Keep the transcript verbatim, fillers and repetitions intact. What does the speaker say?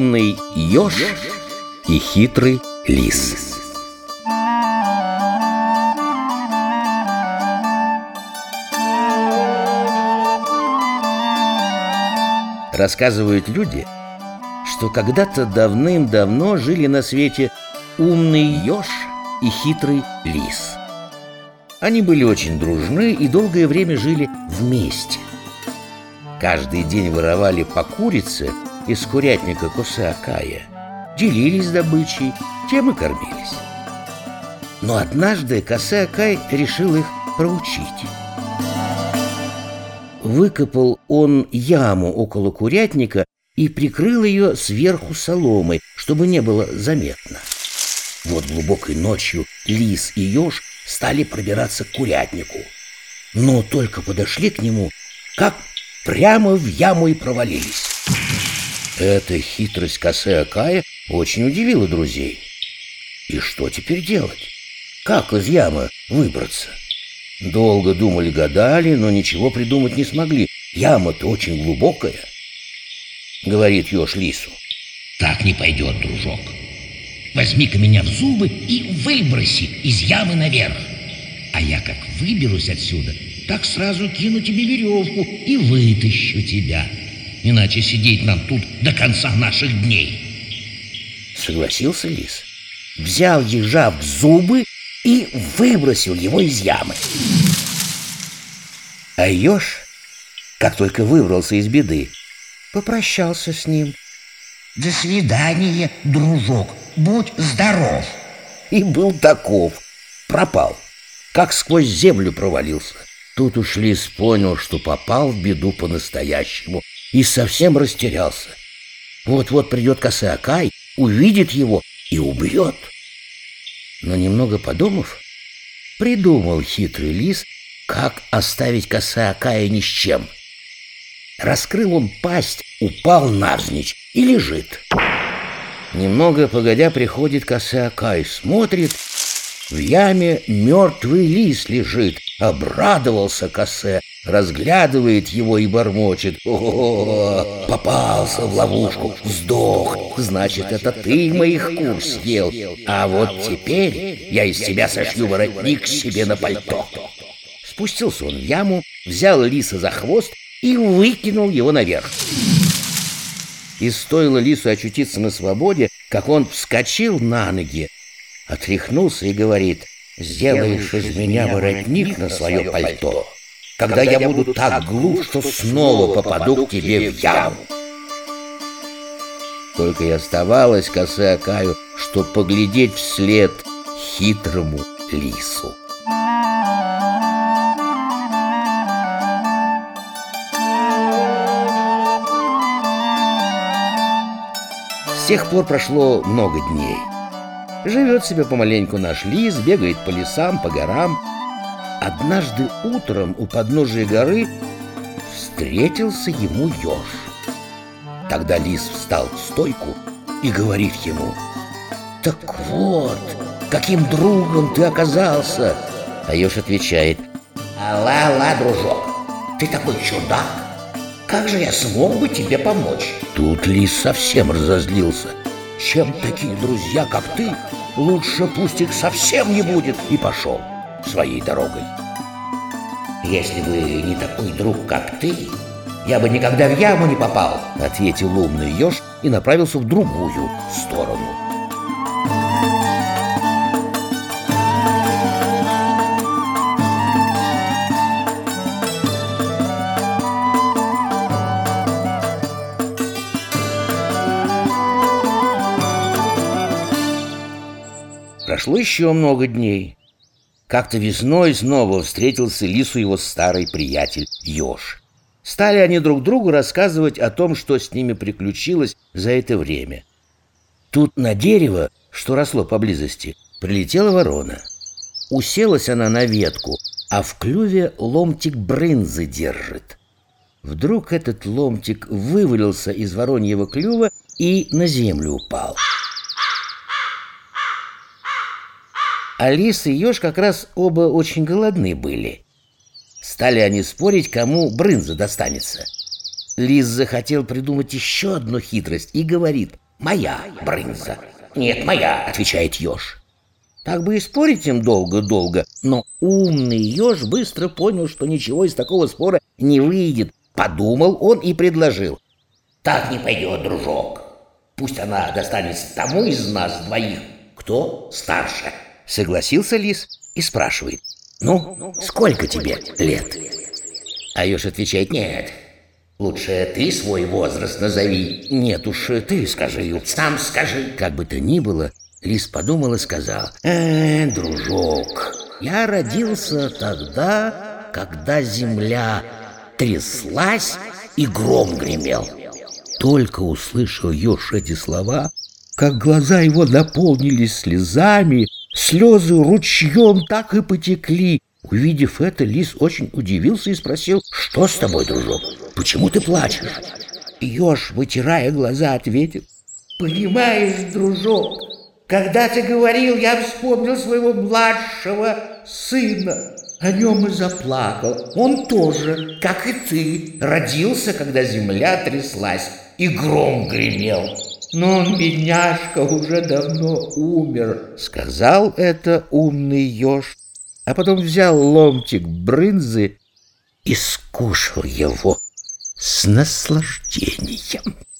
Умный еж и хитрый лис. Рассказывают люди, что когда-то давным-давно жили на свете умный еж и хитрый лис. Они были очень дружны и долгое время жили вместе. Каждый день воровали по курице из курятника Косе-Акая, делились добычей, тем и кормились. Но однажды Косе-Акай решил их проучить. Выкопал он яму около курятника и прикрыл ее сверху соломой, чтобы не было заметно. Вот глубокой ночью лис и еж стали пробираться к курятнику. Но только подошли к нему, как прямо в яму и провалились. Эта хитрость Косе-Акая очень удивила друзей. И что теперь делать? Как из ямы выбраться? Долго думали-гадали, но ничего придумать не смогли. Яма-то очень глубокая. Говорит еж лису: так не пойдет, дружок. Возьми-ка меня в зубы и выброси из ямы наверх. А я как выберусь отсюда, так сразу кину тебе веревку и вытащу тебя. Иначе сидеть нам тут до конца наших дней. Согласился лис, взял ежа в зубы и выбросил его из ямы. А еж, как только выбрался из беды, попрощался с ним. До свидания, дружок, будь здоров. И был таков, пропал, как сквозь землю провалился. Тут уж лис понял, что попал в беду по-настоящему, и совсем растерялся. Вот-вот придет Косе-Акай, увидит его и убьет. Но немного подумав, придумал хитрый лис, как оставить Косе-Акая ни с чем. Раскрыл он пасть, упал навзничь и лежит. Немного погодя приходит Косе-Акай, смотрит, в яме мертвый лис лежит. Обрадовался Косе, разглядывает его и бормочет: о, попался в ловушку, сдох. Значит, это ты моих кур съел. А вот теперь я из тебя сошью воротник себе на пальто. Спустился он в яму, взял лиса за хвост и выкинул его наверх. И стоило лису очутиться на свободе, как он вскочил на ноги, отряхнулся и говорит: сделаешь из меня воротник на свое пальто, когда я буду так глуп, что снова попаду к тебе в яму. Только и оставалось Косе-Акаю, чтоб поглядеть вслед хитрому лису. С тех пор прошло много дней. Живет себе помаленьку наш лис, бегает по лесам, по горам. Однажды утром у подножия горы встретился ему еж. Тогда лис встал в стойку и говорит ему: так вот, каким другом ты оказался. А еж отвечает: ала-ла, дружок, ты такой чудак, как же я смог бы тебе помочь? Тут лис совсем разозлился. Чем такие друзья, как ты, лучше пусть их совсем не будет, и пошел своей дорогой. Если бы не такой друг, как ты, я бы никогда в яму не попал, ответил умный еж и направился в другую сторону. Прошло еще много дней. Как-то весной снова встретился лису его старый приятель еж. Стали они друг другу рассказывать о том, что с ними приключилось за это время. Тут на дерево, что росло поблизости, прилетела ворона. Уселась она на ветку, а в клюве ломтик брынзы держит. Вдруг этот ломтик вывалился из вороньего клюва и на землю упал. А лис и еж как раз оба очень голодны были. Стали они спорить, кому брынза достанется. Лис захотел придумать еще одну хитрость и говорит: Моя брынза. Нет, моя, отвечает еж. Так бы и спорить им долго-долго, но умный еж быстро понял, что ничего из такого спора не выйдет. Подумал он и предложил. Так не пойдет, дружок. Пусть она достанется тому из нас двоих, кто старше. Согласился лис и спрашивает. Ну, сколько тебе лет? А еж отвечает. Нет, лучше ты свой возраст назови. Нет уж, ты скажи. Сам скажи. Как бы то ни было, лис подумал и сказал. Э, дружок, я родился тогда, когда земля тряслась и гром гремел. Только услышал еж эти слова, как глаза его наполнились слезами, слезы ручьем так и потекли. Увидев это, лис очень удивился и спросил. Что с тобой, дружок? Почему ты плачешь? Еж, вытирая глаза, ответил. Понимаешь, дружок, когда ты говорил, я вспомнил своего младшего сына. О нем и заплакал. Он тоже, как и ты, родился, когда земля тряслась и гром гремел. Но он, бедняжка, уже давно умер. Сказал это умный еж, а потом взял ломтик брынзы и скушал его с наслаждением.